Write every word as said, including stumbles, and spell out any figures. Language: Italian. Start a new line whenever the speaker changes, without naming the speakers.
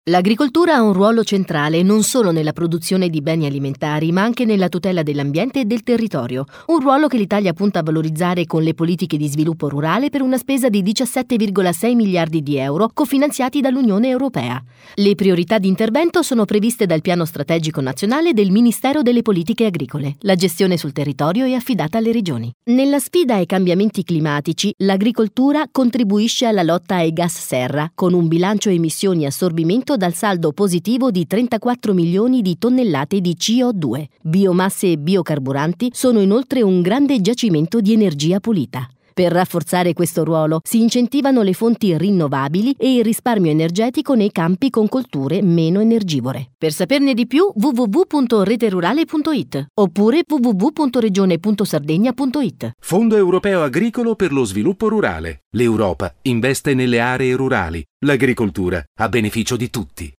L'agricoltura ha un ruolo centrale non solo nella produzione di beni alimentari, ma anche nella tutela dell'ambiente e del territorio. Un ruolo che l'Italia punta a valorizzare con le politiche di sviluppo rurale per una spesa di diciassette virgola sei miliardi di euro cofinanziati dall'Unione Europea. Le priorità di intervento sono previste dal Piano Strategico Nazionale del Ministero delle Politiche Agricole. La gestione sul territorio è affidata alle regioni. Nella sfida ai cambiamenti climatici, l'agricoltura contribuisce alla lotta ai gas serra, con un bilancio emissioni assorbimento dal saldo positivo di trentaquattro milioni di tonnellate di C O due. Biomasse e biocarburanti sono inoltre un grande giacimento di energia pulita. Per rafforzare questo ruolo si incentivano le fonti rinnovabili e il risparmio energetico nei campi con colture meno energivore. Per saperne di più w w w punto reterurale punto i t oppure w w w punto regione punto sardegna punto i t.
Fondo Europeo Agricolo per lo Sviluppo Rurale. L'Europa investe nelle aree rurali. L'agricoltura a beneficio di tutti.